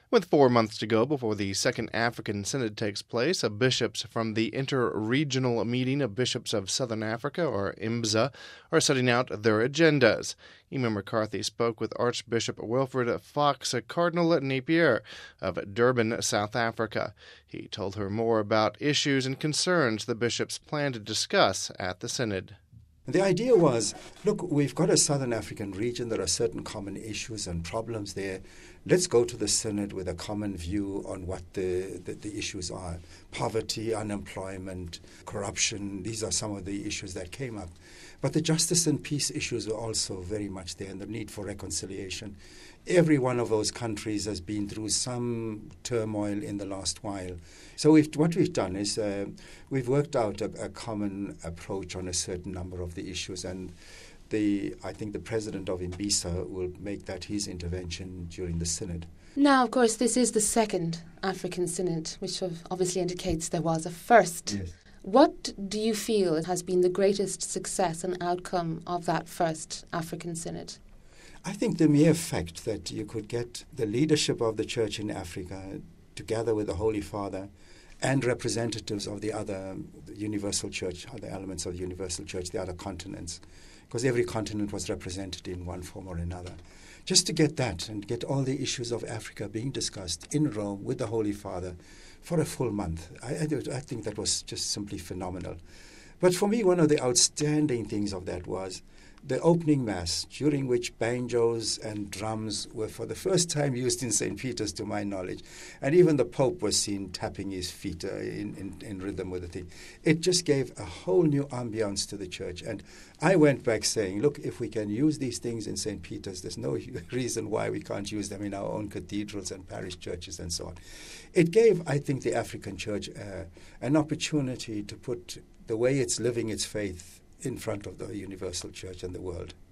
With 4 months to go before the Second African Synod takes place, bishops from the Inter-Regional Meeting of Bishops of Southern Africa, or IMBSA, are setting out their agendas. Eamon McCarthy spoke with Archbishop Wilfred Fox, Cardinal Napier of Durban, South Africa. He told her more about issues and concerns the bishops plan to discuss at the Synod. The idea was, look, we've got a Southern African region. There are certain common issues and problems there. Let's go to the Synod with a common view on what the issues are. Poverty, unemployment, corruption, these are some of the issues that came up. But the justice and peace issues were also very much there, and the need for reconciliation. Every one of those countries has been through some turmoil in the last while. So what we've done is we've worked out a common approach on a certain number of the issues, and I think the president of IMBSA will make that his intervention during the Synod. Now, of course, this is the second African Synod, which obviously indicates there was a first. Yes. What do you feel has been the greatest success and outcome of that first African Synod? I think the mere fact that you could get the leadership of the Church in Africa together with the Holy Father and representatives of the other Universal Church, other elements of the Universal Church, the other continents, because every continent was represented in one form or another. Just to get that and get all the issues of Africa being discussed in Rome with the Holy Father for a full month, I think that was just simply phenomenal. But for me, one of the outstanding things of that was the opening Mass, during which banjos and drums were for the first time used in St. Peter's, to my knowledge. And even the Pope was seen tapping his feet in rhythm with the thing. It just gave a whole new ambiance to the church. And I went back saying, look, if we can use these things in St. Peter's, there's no reason why we can't use them in our own cathedrals and parish churches and so on. It gave, I think, the African church an opportunity to put the way it's living its faith in front of the Universal Church and the world.